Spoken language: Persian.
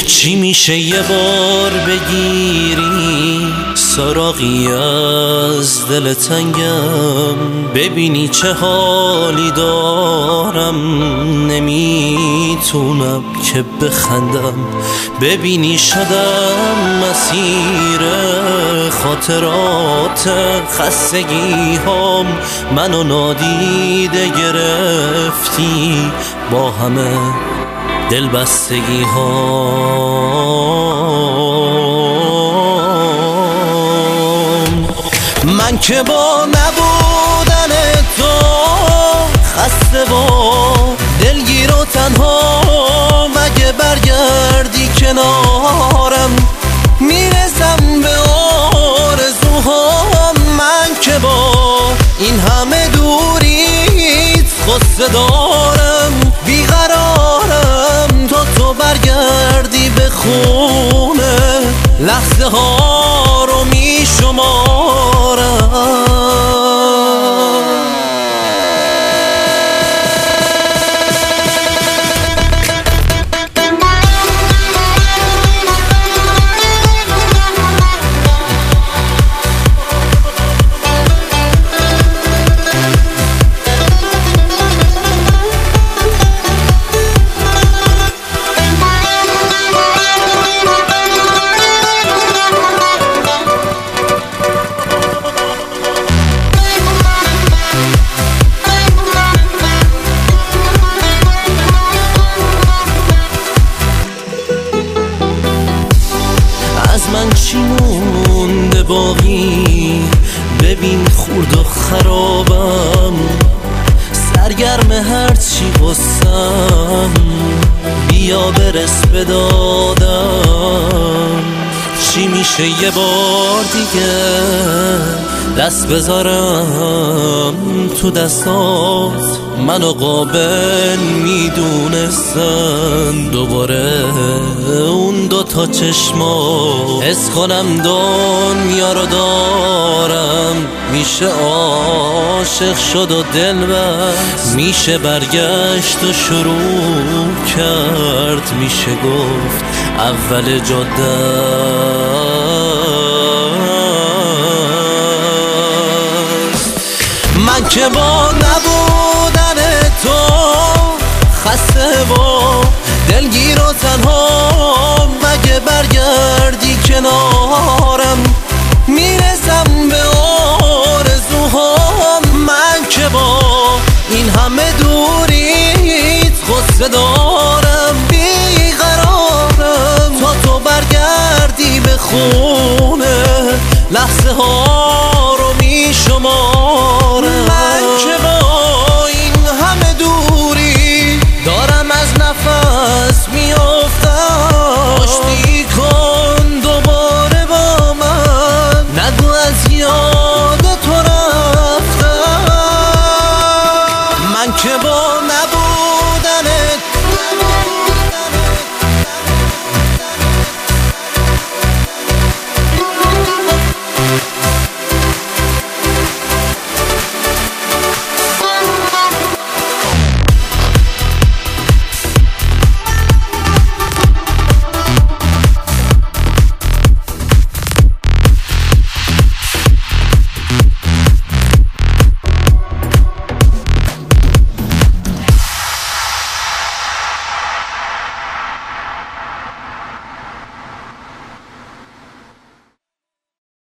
چی میشه یه بار بگیری سراغی از دل تنگم، ببینی چه حالی دارم، نمیتونم که بخندم، ببینی شدم مسیر خاطرات خستگی هام، منو نادیده گرفتی با همه دل بستگی هام. من که با نبودن تو خسته و دلگیر و تنها، مگه برگردی کنارم میرسم به آرزوهام. من که با این همه دوریت غصه دارم، بیقرارم تا تو برگردی به خونه، لحظه ها رو میشمارم. من چی مونده باقی، ببین خورد و خرابم، سرگرم هرچی غصم، بیا برس به دادم. چی میشه یه بار دیگه دست بذارم تو دستات، منو قابل میدونستن، دوباره اون دوتا چشما حس کنم دنیا رو دارم. میشه عاشق شد و دل بست، میشه برگشت و شروع کرد، میشه گفت اول جاده. من که با نبودن تو خسته و دلگیر و تنها، مگه برگردی کنارم میرسم به آرزوهام. من که با این همه دوریت غصه دارم، بیقرارم تا تو برگردی به خونه، لحظه ها رو میشمارم.